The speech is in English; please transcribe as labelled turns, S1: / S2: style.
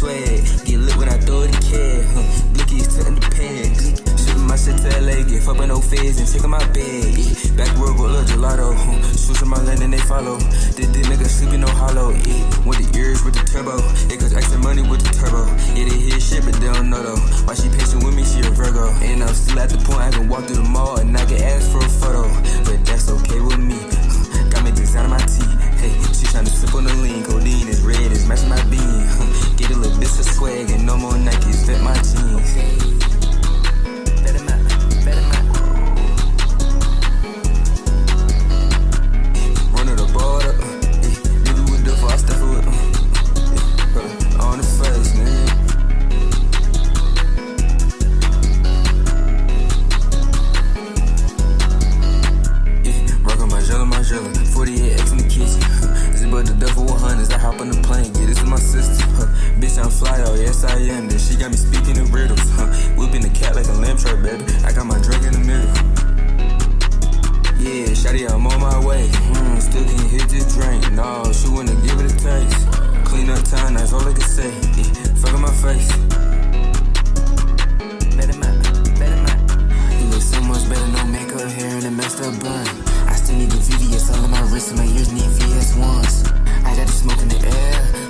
S1: swag. Get lit when I throw it in cab. Blickies tutting the pants. Shipping my shit to LA, get fucked by no feds and taking my bag. Yeah. Backwood roll up gelato. Shoes in my land and they follow. This nigga sleeping no hollow. Yeah. With the ears with the turbo. It costs extra money with the turbo. Yeah, they hear shit but they don't know though. Why she patient with me, she a Virgo. And I'm still at the point I can walk through the mall and I can ask for a photo. But that's okay with me. Got me designing my teeth. Hey, she tryna sip on the lean. Codeine is red, it's matching my bean. Get a little bit of swag and no more Nikes, fit my jeans. Better not. Run to the border. Nigga with the fast stuff with on the face, nigga. My jello, 48X in the kitchen. Zip up the duffel 100s, I hop on the plane, get this to my sister. Bitch, I'm fly, oh yes I am. Then she got me speaking in riddles. Whipping the cat like a lamb truck, baby. I got my drink in the middle. Yeah, shawty, I'm on my way. Still can't hit this drink. No, she wanna give it a taste. Clean up time, that's all I can say. Yeah, fuck on my face. Better not. You look so much better, no makeup, hair, and a messed up bun. I still need the VVS all in my wrist and my ears need VS1s. I got the smoke in the air.